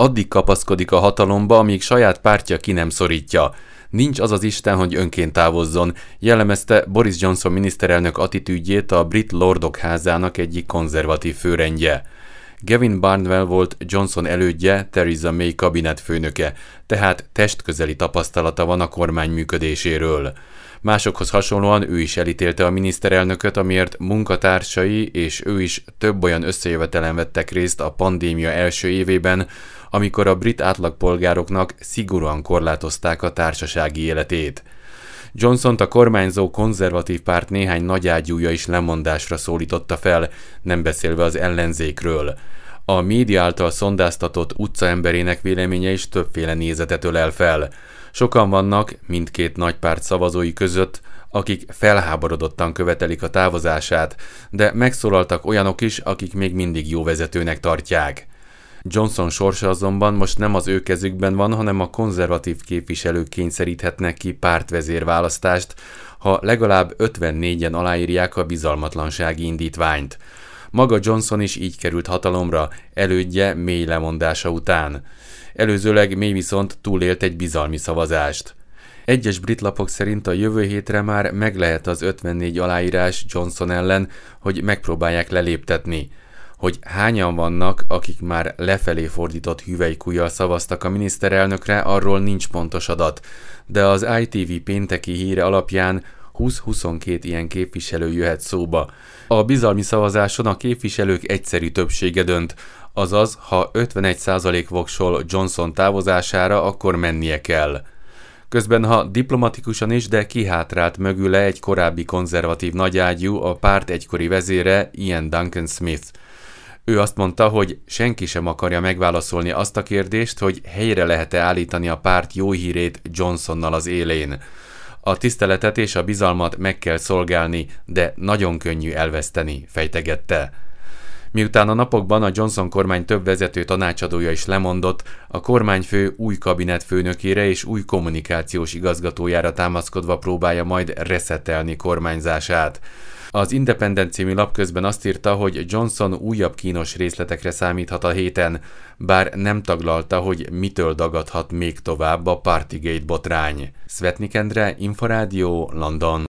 Addig kapaszkodik a hatalomba, amíg saját pártja ki nem szorítja. Nincs az az Isten, hogy önként távozzon, jellemezte Boris Johnson miniszterelnök attitűdjét a brit Lordok házának egyik konzervatív főrendje. Gavin Barnwell volt Johnson elődje, Theresa May kabinetfőnöke, tehát testközeli tapasztalata van a kormány működéséről. Másokhoz hasonlóan ő is elítélte a miniszterelnököt, amiért munkatársai és ő is több olyan összejövetelen vettek részt a pandémia első évében, amikor a brit átlagpolgároknak szigorúan korlátozták a társasági életét. Johnsont a kormányzó konzervatív párt néhány nagyágyúja is lemondásra szólította fel, nem beszélve az ellenzékről. A média által szondáztatott utcaemberének véleménye is többféle nézetet ölel fel. Sokan vannak, mindkét nagypárt szavazói között, akik felháborodottan követelik a távozását, de megszólaltak olyanok is, akik még mindig jó vezetőnek tartják. Johnson sorsa azonban most nem az ő kezükben van, hanem a konzervatív képviselők kényszeríthetnek ki pártvezérválasztást, ha legalább 54-en aláírják a bizalmatlansági indítványt. Maga Johnson is így került hatalomra, elődje May lemondása után. Előzőleg May viszont túlélt egy bizalmi szavazást. Egyes brit lapok szerint a jövő hétre már meg lehet az 54 aláírás Johnson ellen, hogy megpróbálják leléptetni. Hogy hányan vannak, akik már lefelé fordított hüvelykujjal szavaztak a miniszterelnökre, arról nincs pontos adat, de az ITV pénteki híre alapján 20-22 ilyen képviselő jöhet szóba. A bizalmi szavazáson a képviselők egyszerű többsége dönt, azaz, ha 51% voksol Johnson távozására, akkor mennie kell. Közben, ha diplomatikusan is, de kihátrált mögüle egy korábbi konzervatív nagyágyú, a párt egykori vezére, Ian Duncan Smith. Ő azt mondta, hogy senki sem akarja megválaszolni azt a kérdést, hogy helyre lehet-e állítani a párt jó hírét Johnsonnal az élén. A tiszteletet és a bizalmat meg kell szolgálni, de nagyon könnyű elveszteni, fejtegette. Miután a napokban a Johnson kormány több vezető tanácsadója is lemondott, a kormányfő új kabinetfőnökére és új kommunikációs igazgatójára támaszkodva próbálja majd reszettelni kormányzását. Az Independent című lap közben azt írta, hogy Johnson újabb kínos részletekre számíthat a héten, bár nem taglalta, hogy mitől dagadhat még tovább a Partygate botrány. Szvetnik Endre, Inforádió, London.